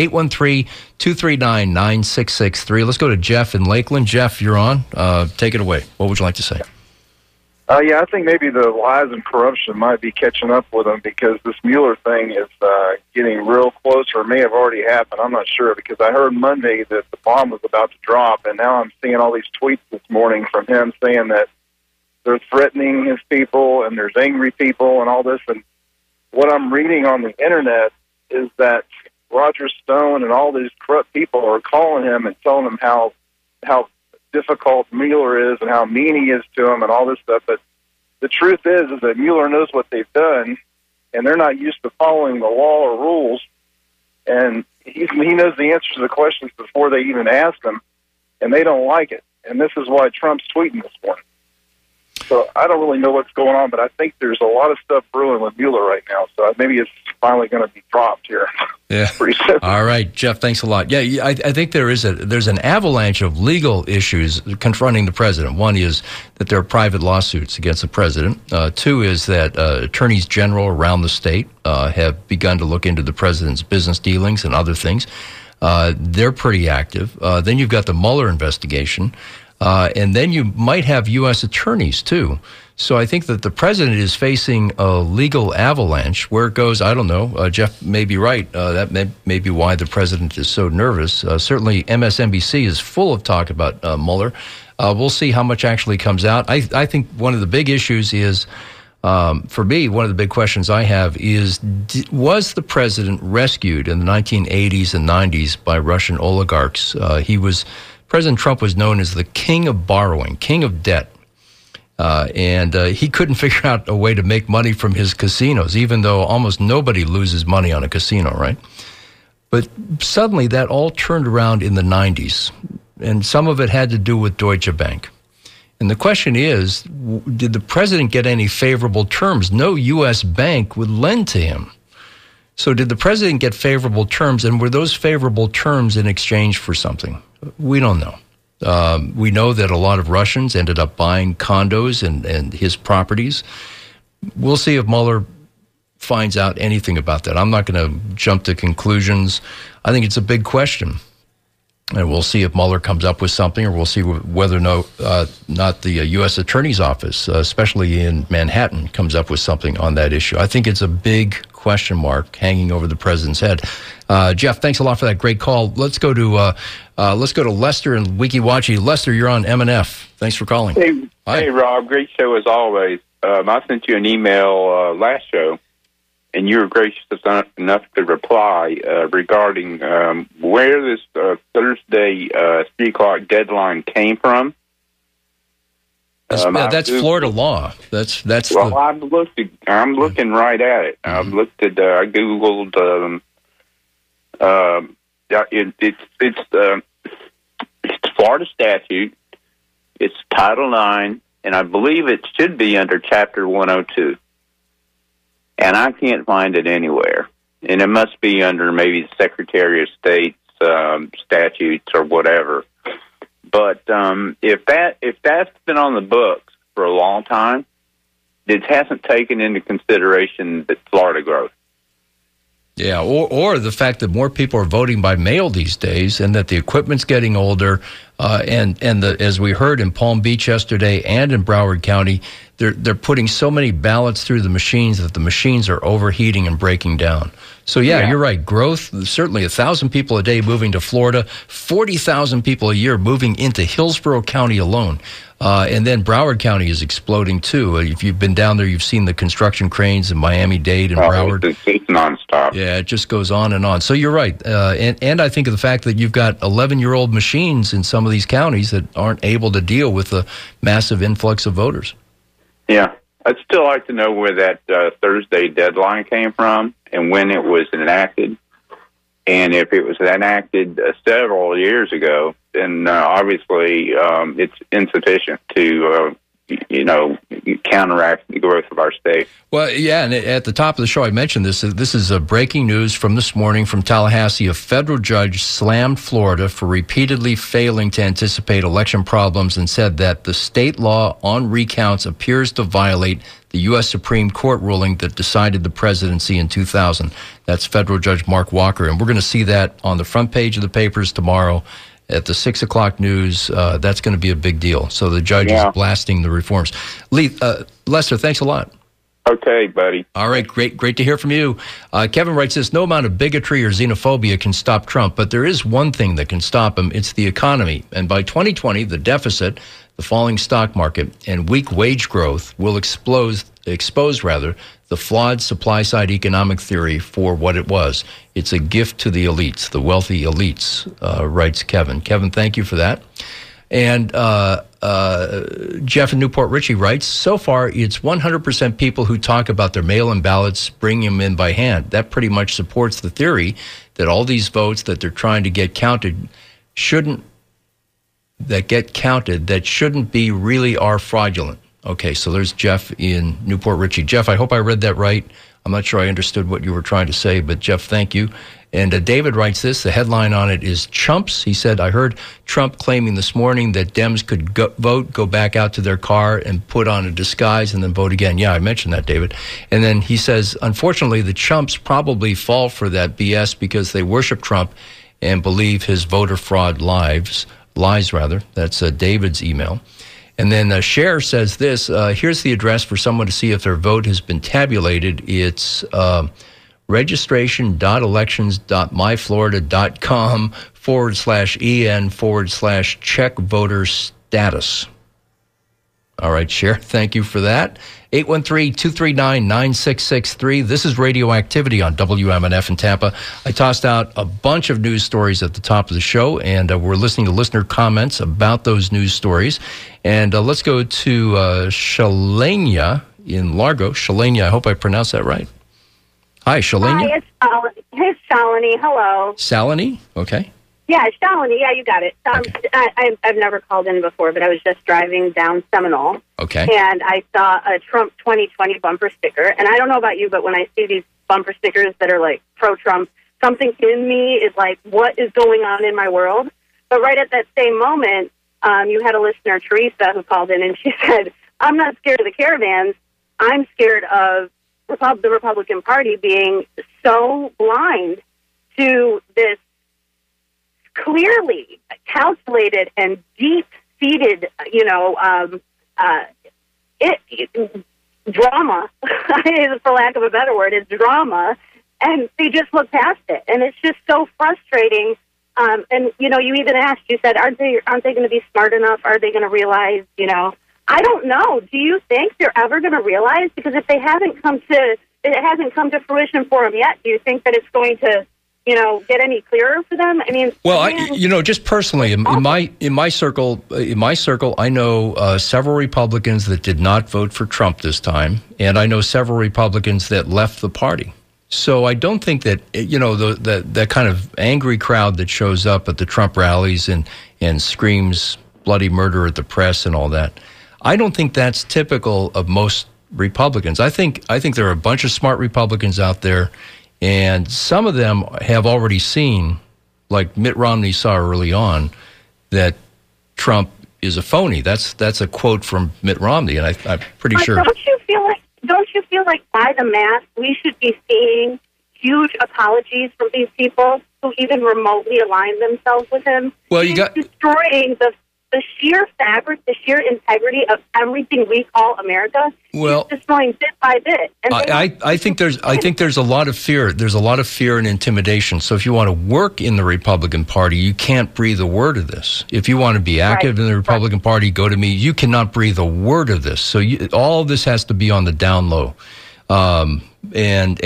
813-239-9663. Let's go to Jeff in Lakeland. Jeff, you're on. Take it away. What would you like to say? Yeah, I think maybe the lies and corruption might be catching up with them because this Mueller thing is getting real close, or may have already happened. I'm not sure because I heard Monday that the bomb was about to drop, and now I'm seeing all these tweets this morning from him saying that they're threatening his people and there's angry people and all this. And what I'm reading on the internet is that Roger Stone and all these corrupt people are calling him and telling him how difficult Mueller is and how mean he is to him and all this stuff. But the truth is that Mueller knows what they've done, and they're not used to following the law or rules. And he knows the answers to the questions before they even ask them, and they don't like it. And this is why Trump's tweeting this morning. So I don't really know what's going on, but I think there's a lot of stuff brewing with Mueller right now. So maybe it's finally going to be dropped here. Yeah. Pretty soon. All right, Jeff, thanks a lot. Yeah, I think there's an avalanche of legal issues confronting the president. One is that there are private lawsuits against the president. Two is that attorneys general around the state have begun to look into the president's business dealings and other things. They're pretty active. Then you've got the Mueller investigation. And then you might have U.S. attorneys, too. So I think that the president is facing a legal avalanche. Where it goes, I don't know. Jeff may be right. That may be why the president is so nervous. Certainly, MSNBC is full of talk about Mueller. We'll see how much actually comes out. I think one of the big issues is, for me, one of the big questions I have is, was the president rescued in the 1980s and 90s by Russian oligarchs? President Trump was known as the king of borrowing, king of debt. And he couldn't figure out a way to make money from his casinos, even though almost nobody loses money on a casino, right? But suddenly that all turned around in the 90s, and some of it had to do with Deutsche Bank. And the question is, did the president get any favorable terms? No U.S. bank would lend to him. So did the president get favorable terms, and were those favorable terms in exchange for something? We don't know. We know that a lot of Russians ended up buying condos and his properties. We'll see if Mueller finds out anything about that. I'm not going to jump to conclusions. I think it's a big question. And we'll see if Mueller comes up with something, or we'll see whether or not the U.S. Attorney's Office, especially in Manhattan, comes up with something on that issue. I think it's a big question mark hanging over the president's head. Jeff, thanks a lot for that great call. Let's go to Lester in Weeki Wachee. Lester, you're on M&F. Thanks for calling. Hey, Rob. Great show as always. I sent you an email last show, and you were gracious enough to reply regarding where this Thursday 3 o'clock deadline came from. That's Florida law. That's. Well, I'm looking right at it. I've looked at. I googled. It's Florida statute. It's Title IX, and I believe it should be under Chapter 102. And I can't find it anywhere. And it must be under maybe the Secretary of State's statutes or whatever. But if that's been on the books for a long time, it hasn't taken into consideration the Florida growth. Yeah, or the fact that more people are voting by mail these days, and that the equipment's getting older, and as we heard in Palm Beach yesterday and in Broward County, they're putting so many ballots through the machines that the machines are overheating and breaking down. So yeah, you're right. Growth, certainly 1,000 people a day moving to Florida, 40,000 people a year moving into Hillsborough County alone. And then Broward County is exploding too. If you've been down there, you've seen the construction cranes in Miami-Dade and Broward. It's nonstop. Yeah, it just goes on and on. So you're right. And I think of the fact that you've got 11-year-old machines in some of these counties that aren't able to deal with the massive influx of voters. Yeah. I'd still like to know where that Thursday deadline came from and when it was enacted. And if it was enacted several years ago, then obviously it's insufficient to, counteract the growth of our state. Well, yeah, and at the top of the show I mentioned this. This is breaking news from this morning from Tallahassee. A federal judge slammed Florida for repeatedly failing to anticipate election problems and said that the state law on recounts appears to violate the U.S. Supreme Court ruling that decided the presidency in 2000. That's federal judge Mark Walker. And we're going to see that on the front page of the papers tomorrow. at the 6 o'clock news, that's going to be a big deal. So the judge is blasting the reforms. Lester, thanks a lot. Okay, buddy. All right, great to hear from you. Kevin writes this, no amount of bigotry or xenophobia can stop Trump, but there is one thing that can stop him. It's the economy. And by 2020, the deficit, the falling stock market, and weak wage growth will expose the flawed supply-side economic theory for what it was. It's a gift to the elites, the wealthy elites, writes Kevin. Kevin, thank you for that. And Jeff in Newport Richey writes, so far it's 100% people who talk about their mail-in ballots bringing them in by hand. That pretty much supports the theory that all these votes that they're trying to get counted shouldn't be really are fraudulent. Okay, so there's Jeff in Newport Richey. Jeff, I hope I read that right. I'm not sure I understood what you were trying to say, but Jeff, thank you. And David writes this, the headline on it is Chumps. He said, I heard Trump claiming this morning that Dems could go back out to their car and put on a disguise and then vote again. Yeah, I mentioned that, David. And then he says, unfortunately, the Chumps probably fall for that BS because they worship Trump and believe his voter fraud lies. That's David's email. And then Cher says this, here's the address for someone to see if their vote has been tabulated. It's registration.elections.myflorida.com/en/check voter status. All right, Cher, thank you for that. 813-239-9663. This is Radioactivity on WMNF in Tampa. I tossed out a bunch of news stories at the top of the show, and we're listening to listener comments about those news stories. And let's go to Shalania in Largo. Shalania, I hope I pronounced that right. Hi, Shalania. Hi, it's Shalini. Hello. Salini? Okay. Yeah, Shalini. Yeah, you got it. I've never called in before, but I was just driving down Seminole. Okay. And I saw a Trump 2020 bumper sticker. And I don't know about you, but when I see these bumper stickers that are like pro-Trump, something in me is like, what is going on in my world? But right at that same moment, you had a listener, Teresa, who called in, and she said, I'm not scared of the caravans. I'm scared of the Republican Party being so blind to this clearly calculated and deep-seated, drama, for lack of a better word, it's drama, and they just look past it. And it's just so frustrating. And, you even asked, you said, aren't they going to be smart enough? Are they going to realize, I don't know. Do you think they're ever going to realize? Because if it hasn't come to fruition for them yet, do you think that it's going to, get any clearer for them? I mean, well, just personally, in my circle, I know several Republicans that did not vote for Trump this time, and I know several Republicans that left the party. So I don't think that that kind of angry crowd that shows up at the Trump rallies and screams bloody murder at the press and all that. I don't think that's typical of most Republicans. I think there are a bunch of smart Republicans out there, and some of them have already seen, like Mitt Romney saw early on, that Trump is a phony. That's a quote from Mitt Romney, and I'm pretty sure. Don't you feel like by the mass we should be seeing huge apologies from these people who even remotely align themselves with him? Well, He's destroying the sheer fabric, the sheer integrity of everything we call America. Well, He's destroying bit by bit. And I think there's a lot of fear. There's a lot of fear and intimidation. So if you want to work in the Republican Party, you can't breathe a word of this. If you want to be active in the Republican Party, go to me. You cannot breathe a word of this. So all of this has to be on the down low. Go ahead.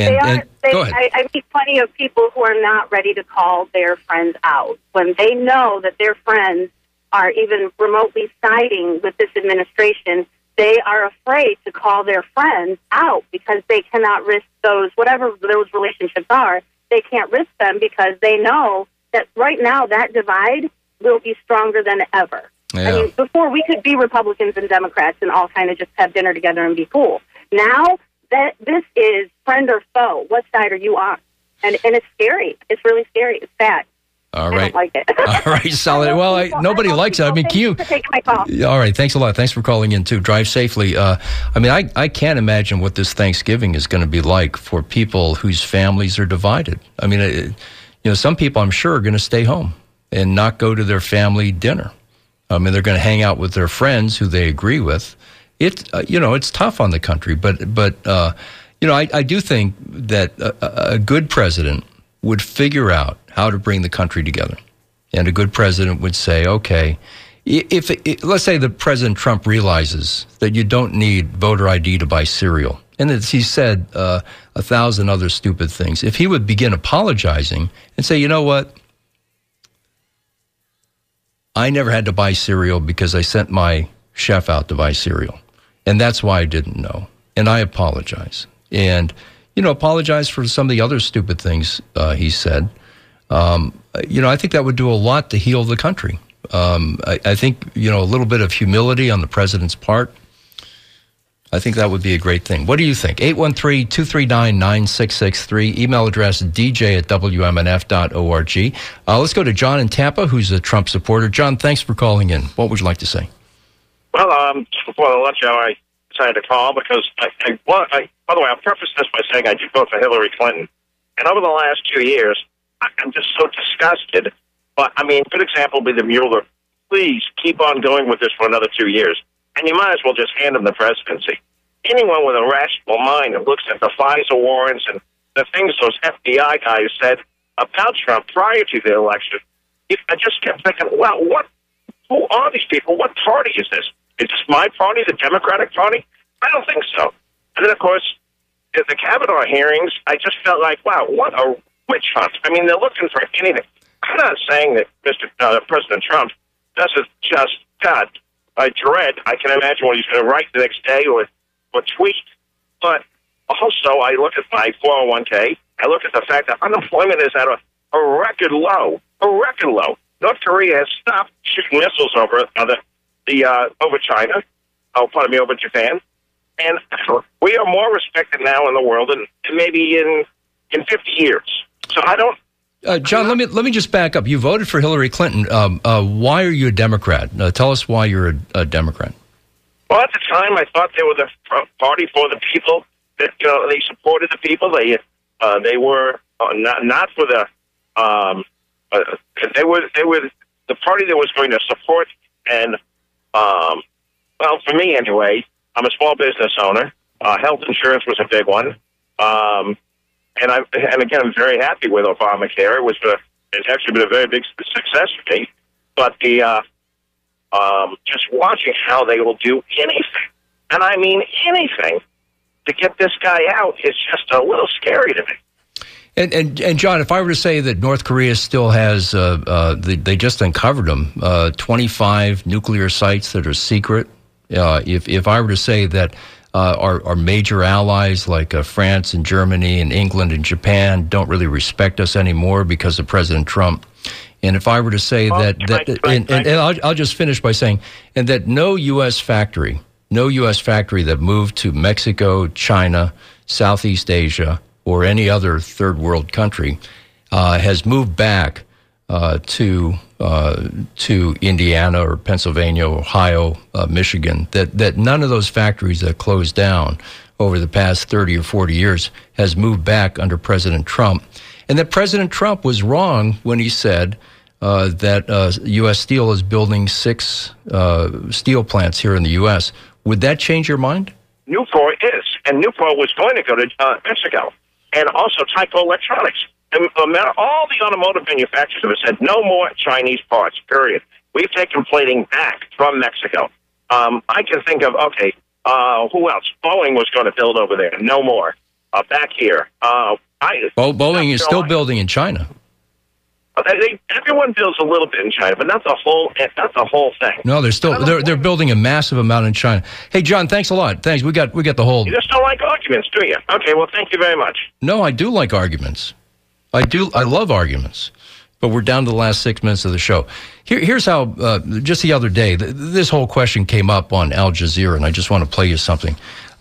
I meet plenty of people who are not ready to call their friends out when they know that their friends are even remotely siding with this administration. They are afraid to call their friends out because they cannot risk whatever those relationships are, they can't risk them because they know that right now that divide will be stronger than ever. Yeah. I mean, before we could be Republicans and Democrats and all kind of just have dinner together and be cool. Now that this is friend or foe, what side are you on? And it's scary. It's really scary. It's sad. All right. I don't like it. All right, solid. Well, nobody likes it. I mean, can you? Take my call. All right, thanks a lot. Thanks for calling in, too. Drive safely. I can't imagine what this Thanksgiving is going to be like for people whose families are divided. I mean, some people I'm sure are going to stay home. and not go to their family dinner. I mean, they're going to hang out with their friends who they agree with. It's tough on the country, but I do think that a good president would figure out how to bring the country together. And a good president would say, okay, let's say that President Trump realizes that you don't need voter ID to buy cereal, and that he said 1,000 other stupid things. If he would begin apologizing and say, you know what, I never had to buy cereal because I sent my chef out to buy cereal, and that's why I didn't know, and I apologize. And, apologize for some of the other stupid things he said. I think that would do a lot to heal the country. I think, a little bit of humility on the president's part, I think that would be a great thing. What do you think? 813-239-9663, email address dj@wmnf.org. Let's go to John in Tampa, who's a Trump supporter. John, thanks for calling in. What would you like to say? Well, before the lunch hour, I decided to call because, by the way, I'll preface this by saying I did vote for Hillary Clinton. And over the last 2 years, I'm just so disgusted. But, good example would be the Mueller. Please keep on going with this for another 2 years. And you might as well just hand him the presidency. Anyone with a rational mind that looks at the FISA warrants and the things those FBI guys said about Trump prior to the election, I just kept thinking, well, who are these people? What party is this? Is this my party, the Democratic Party? I don't think so. And then, of course, at the Kavanaugh hearings, I just felt like, wow, what a witch hunt. They're looking for anything. I'm not saying that President Trump doesn't just, God, I dread. I can imagine what he's going to write the next day or tweet. But also, I look at my 401k. I look at the fact that unemployment is at a record low. North Korea has stopped shooting missiles over over China. Over Japan. And we are more respected now in the world than maybe in 50 years. So I don't. John, let me just back up. You voted for Hillary Clinton. Why are you a Democrat? Tell us why you're a Democrat. Well, at the time, I thought they were the party for the people. That they supported the people. They were not for the. They were the party that was going to support and. For me anyway, I'm a small business owner. Health insurance was a big one. And again, I'm very happy with Obamacare. It's actually been a very big success for me. But just watching how they will do anything, and I mean anything, to get this guy out is just a little scary to me. And John, if I were to say that North Korea still has, they just uncovered them, 25 nuclear sites that are secret. If I were to say that our major allies like France and Germany and England and Japan don't really respect us anymore because of President Trump. And if I were to say I'll just finish by saying, and that no U.S. factory that moved to Mexico, China, Southeast Asia, or any other third world country has moved back to Indiana or Pennsylvania, Ohio, Michigan, that none of those factories that closed down over the past 30 or 40 years has moved back under President Trump. And that President Trump was wrong when he said that U.S. Steel is building 6 steel plants here in the U.S. Would that change your mind? Newport is, and Newport was going to go to Mexico, and also Tyco Electronics. And all the automotive manufacturers have said no more Chinese parts, period. We've taken plating back from Mexico. I can think of, who else? Boeing was going to build over there. No more. Back here. Boeing is still building in China. Everyone builds a little bit in China, but not the whole thing. No, they're building a massive amount in China. Hey, John, thanks a lot. Thanks. We got the whole. You just don't like arguments, do you? Okay, well, thank you very much. No, I do like arguments. I love arguments. But we're down to the last 6 minutes of the show. Here's how, just the other day, this whole question came up on Al Jazeera, and I just want to play you something.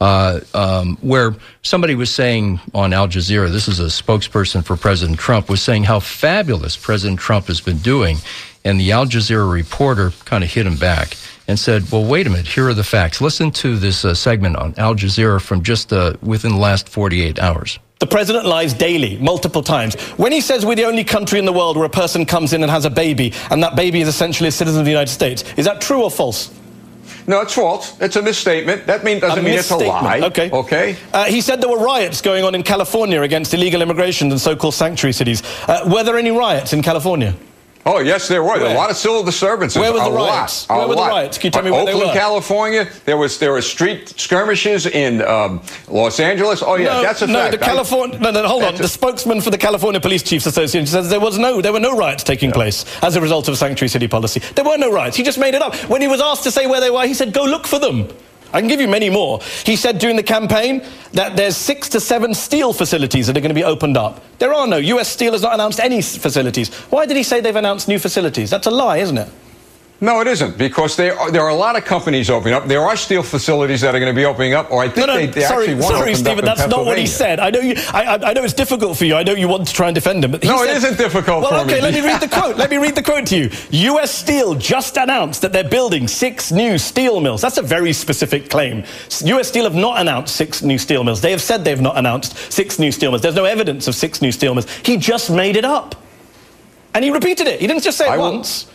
Where somebody was saying on Al Jazeera, this is a spokesperson for President Trump, was saying how fabulous President Trump has been doing. And the Al Jazeera reporter kind of hit him back and said, well, wait a minute, here are the facts. Listen to this segment on Al Jazeera from just within the last 48 hours. The president lies daily, multiple times. When he says we're the only country in the world where a person comes in and has a baby, and that baby is essentially a citizen of the United States, is that true or false? No, it's false. It's a misstatement. That doesn't mean it's a lie. Okay. Okay. He said there were riots going on in California against illegal immigration and so-called sanctuary cities. Were there any riots in California? Oh, yes, there were. There were a lot of civil disturbances. Where were the riots? Where were the riots? Can you tell me where they were? Oakland, California. There were street skirmishes in Los Angeles. Oh, yeah, that's a fact. Hold on. The spokesman for the California Police Chiefs Association says there were no riots taking place as a result of sanctuary city policy. There were no riots. He just made it up. When he was asked to say where they were, he said, go look for them. I can give you many more. He said during the campaign that there's 6 to 7 steel facilities that are going to be opened up. There are no. US Steel has not announced any facilities. Why did he say they've announced new facilities? That's a lie, isn't it? No, it isn't, because there are a lot of companies opening up. There are steel facilities that are going to be opening up, or I think they actually want to open Stephen, up in that's not what he said. I know it's difficult for you. I know you want to try and defend him, but he said, it isn't difficult for me. Let me read the quote. Let me read the quote to you. US Steel just announced that they're building 6 new steel mills. That's a very specific claim. US Steel have not announced 6 new steel mills. They have said they've not announced 6 new steel mills. There's no evidence of 6 new steel mills. He just made it up. And he repeated it. He didn't just say it once.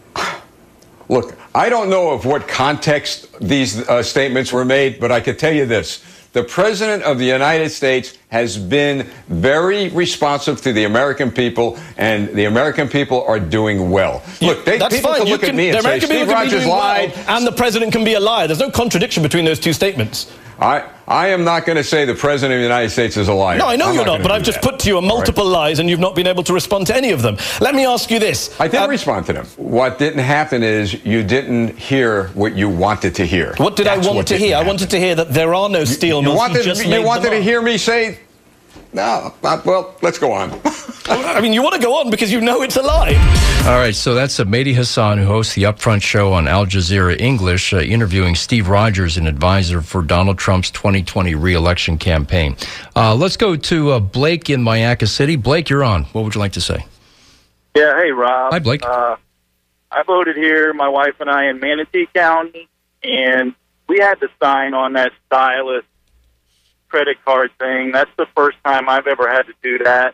Look, I don't know of what context these statements were made, but I can tell you this. The President of the United States has been very responsive to the American people, and the American people are doing well. Look, people can look at me and say Steve Rogers lied. And the President can be a liar. There's no contradiction between those two statements. I am not going to say the President of the United States is a liar. No, I know you're not, but I've just put to you multiple lies, and you've not been able to respond to any of them. Let me ask you this. I did respond to them. What didn't happen is you didn't hear what you wanted to hear. What did I want to hear? I wanted to hear that there are no steel mills. You wanted to hear me say, no, well, let's go on. I mean, you want to go on because you know it's a lie. All right, so that's Mehdi Hasan, who hosts the Upfront show on Al Jazeera English, interviewing Steve Rogers, an advisor for Donald Trump's 2020 re-election campaign. Let's go to Blake in Mayaca City. Blake, you're on. What would you like to say? Yeah, hey, Rob. Hi, Blake. I voted here, my wife and I, in Manatee County, and we had to sign on that stylus credit card thing. That's the first time I've ever had to do that.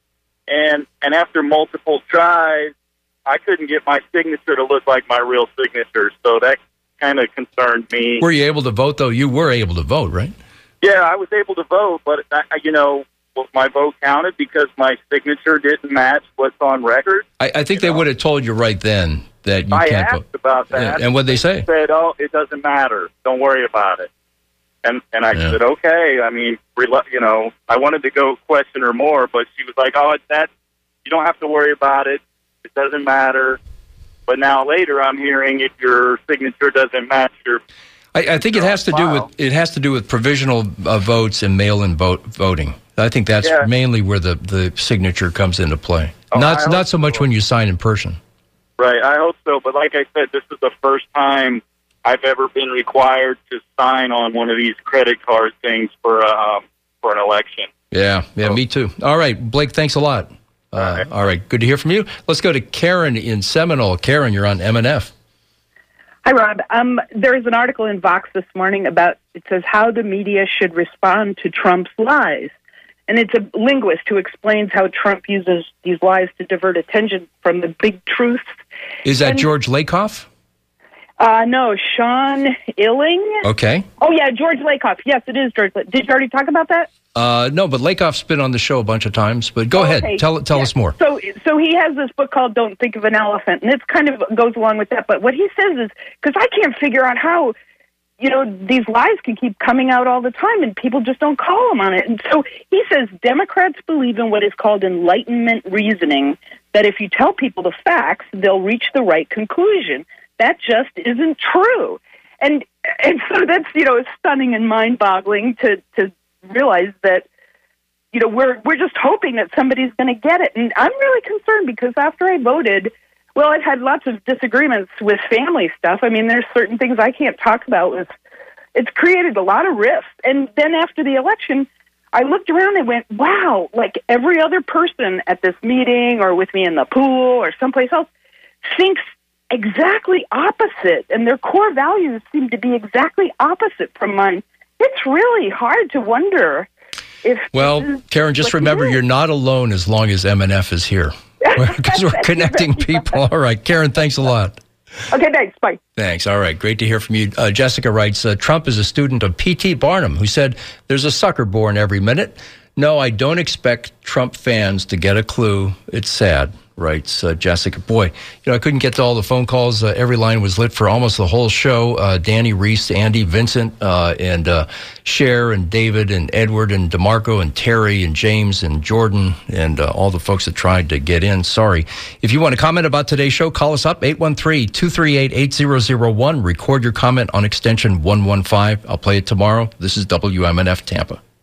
And after multiple tries, I couldn't get my signature to look like my real signature, so that kind of concerned me. Were you able to vote, though? You were able to vote, right? Yeah, I was able to vote, but, was my vote counted because my signature didn't match what's on record? I think they would have told you right then that you can't vote. I asked about that. And what'd they say? They said, it doesn't matter. Don't worry about it. And I said, okay. I mean, I wanted to go question her more, but she was like, it's that. You don't have to worry about it. It doesn't matter. But now later I'm hearing if your signature doesn't match your... I think it has to do with provisional votes and mail-in voting. I think that's mainly where the signature comes into play. Not so much when you sign in person. Right, I hope so. But like I said, this is the first time I've ever been required to sign on one of these credit card things for an election. Yeah, me too. All right, Blake, thanks a lot. All right, good to hear from you. Let's go to Karen in Seminole. Karen, you're on MNF. Hi, Rob. There's an article in Vox this morning it says how the media should respond to Trump's lies. And it's a linguist who explains how Trump uses these lies to divert attention from the big truths. Is that George Lakoff? No, Sean Illing. Okay. Oh, yeah, George Lakoff. Yes, it is George. Did you already talk about that? No, but Lakoff's been on the show a bunch of times. But go ahead. Tell us more. So he has this book called Don't Think of an Elephant, and it kind of goes along with that. But what he says is, because I can't figure out how, these lies can keep coming out all the time, and people just don't call him on it. And so he says Democrats believe in what is called Enlightenment reasoning, that if you tell people the facts, they'll reach the right conclusion. That just isn't true. And so that's, it's stunning and mind-boggling to realize that, we're just hoping that somebody's going to get it. And I'm really concerned because after I voted, well, I've had lots of disagreements with family stuff. I mean, there's certain things I can't talk about. It's created a lot of rifts. And then after the election, I looked around and went, wow, like every other person at this meeting or with me in the pool or someplace else thinks exactly opposite, and their core values seem to be exactly opposite from mine. It's really hard to wonder Well, Karen, just remember you're not alone as long as MNF is here. Because we're connecting people. All right, Karen, thanks a lot. Okay, thanks. Bye. Thanks. All right, great to hear from you. Jessica writes, Trump is a student of P.T. Barnum, who said, there's a sucker born every minute. No, I don't expect Trump fans to get a clue. It's sad, writes Jessica. Boy, I couldn't get to all the phone calls. Every line was lit for almost the whole show. Danny, Reese, Andy, Vincent, and Cher, and David, and Edward, and DeMarco, and Terry, and James, and Jordan, and all the folks that tried to get in. Sorry. If you want to comment about today's show, call us up, 813-238-8001. Record your comment on extension 115. I'll play it tomorrow. This is WMNF Tampa.